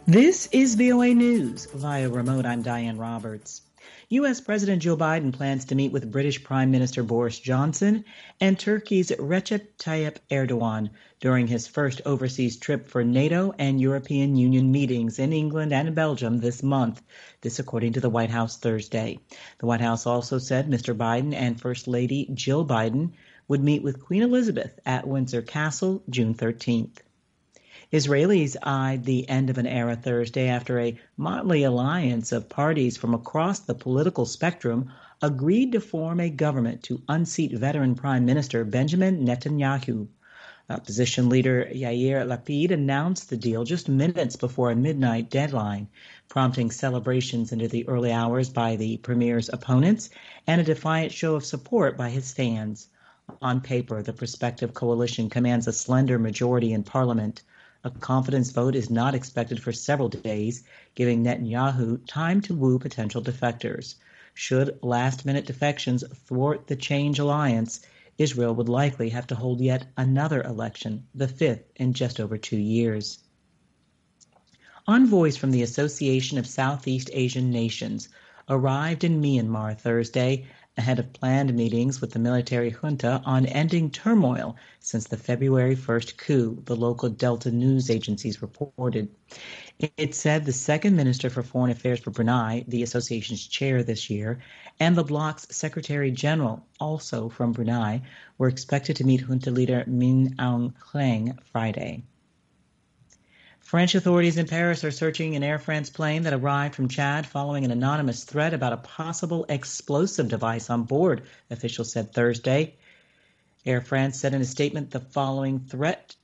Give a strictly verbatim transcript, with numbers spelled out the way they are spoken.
This is V O A News. Via remote, I'm Diane Roberts. U S. President Joe Biden plans to meet with British Prime Minister Boris Johnson and Turkey's Recep Tayyip Erdogan during his first overseas trip for NATO and European Union meetings in England and Belgium this month. This according to the White House Thursday. The White House also said Mister Biden and First Lady Jill Biden would meet with Queen Elizabeth at Windsor Castle June thirteenth. Israelis eyed the end of an era Thursday after a motley alliance of parties from across the political spectrum agreed to form a government to unseat veteran Prime Minister Benjamin Netanyahu. Opposition leader Yair Lapid announced the deal just minutes before a midnight deadline, prompting celebrations into the early hours by the premier's opponents and a defiant show of support by his fans. On paper, the prospective coalition commands a slender majority in parliament. A confidence vote is not expected for several days, giving Netanyahu time to woo potential defectors. Should last-minute defections thwart the Change Alliance, Israel would likely have to hold yet another election, the fifth in just over two years. Envoys from the Association of Southeast Asian Nations arrived in Myanmar Thursday ahead of planned meetings with the military junta on ending turmoil since the February first coup, the local Delta news agencies reported. It said the second Minister for Foreign Affairs for Brunei, the association's chair this year, and the bloc's Secretary General, also from Brunei, were expected to meet junta leader Min Aung Hlaing Friday. French authorities in Paris are searching an Air France plane that arrived from Chad following an anonymous threat about a possible explosive device on board, officials said Thursday. Air France said in a statement the following threat